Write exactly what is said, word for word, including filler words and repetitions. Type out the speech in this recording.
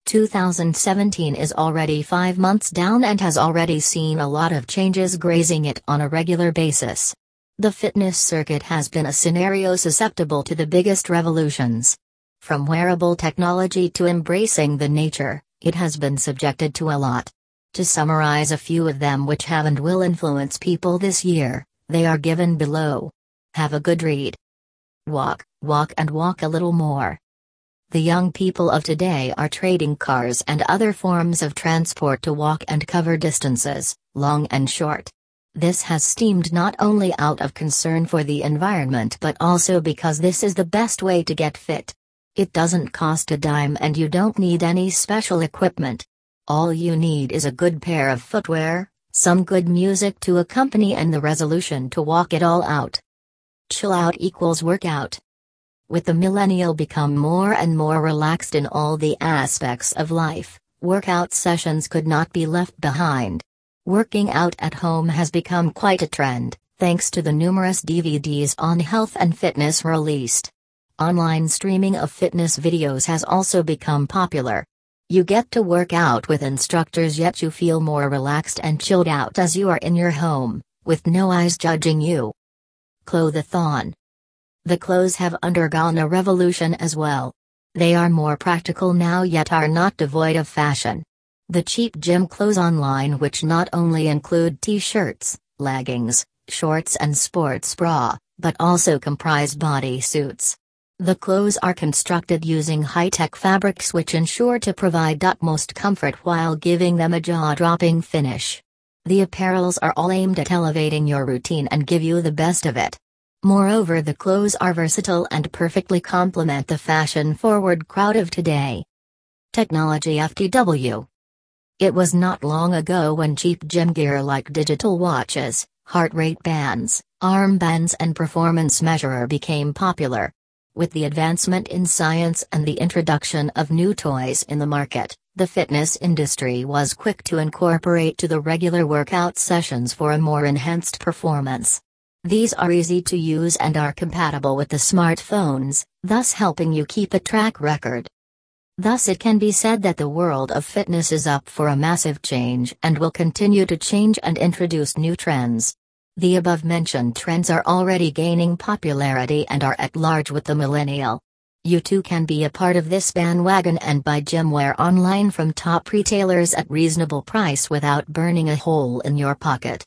two thousand seventeen is already five months down and has already seen a lot of changes grazing it on a regular basis. The fitness circuit has been a scenario susceptible to the biggest revolutions. From wearable technology to embracing the nature, it has been subjected to a lot. To summarize a few of them which have and will influence people this year, they are given below. Have a good read. Walk, walk and walk a little more. The young people of today are trading cars and other forms of transport to walk and cover distances, long and short. This has stemmed not only out of concern for the environment but also because this is the best way to get fit. It doesn't cost a dime and you don't need any special equipment. All you need is a good pair of footwear, some good music to accompany and the resolution to walk it all out. Chill out equals workout. With the millennial become more and more relaxed in all the aspects of life, workout sessions could not be left behind. Working out at home has become quite a trend, thanks to the numerous D V Ds on health and fitness released. Online streaming of fitness videos has also become popular. You get to work out with instructors yet you feel more relaxed and chilled out as you are in your home, with no eyes judging you. Clothathon. The clothes have undergone a revolution as well. They are more practical now yet are not devoid of fashion. The cheap gym clothes online which not only include t-shirts, leggings, shorts and sports bra, but also comprise bodysuits. The clothes are constructed using high-tech fabrics which ensure to provide utmost comfort while giving them a jaw-dropping finish. The apparels are all aimed at elevating your routine and give you the best of it. Moreover, the clothes are versatile and perfectly complement the fashion-forward crowd of today. Technology F T W. It was not long ago when cheap gym gear like digital watches, heart rate bands, armbands and performance measurer became popular. With the advancement in science and the introduction of new toys in the market, the fitness industry was quick to incorporate to the regular workout sessions for a more enhanced performance. These are easy to use and are compatible with the smartphones, thus helping you keep a track record. Thus it can be said that the world of fitness is up for a massive change and will continue to change and introduce new trends. The above-mentioned trends are already gaining popularity and are at large with the millennial. You too can be a part of this bandwagon and buy gym wear online from top retailers at reasonable price without burning a hole in your pocket.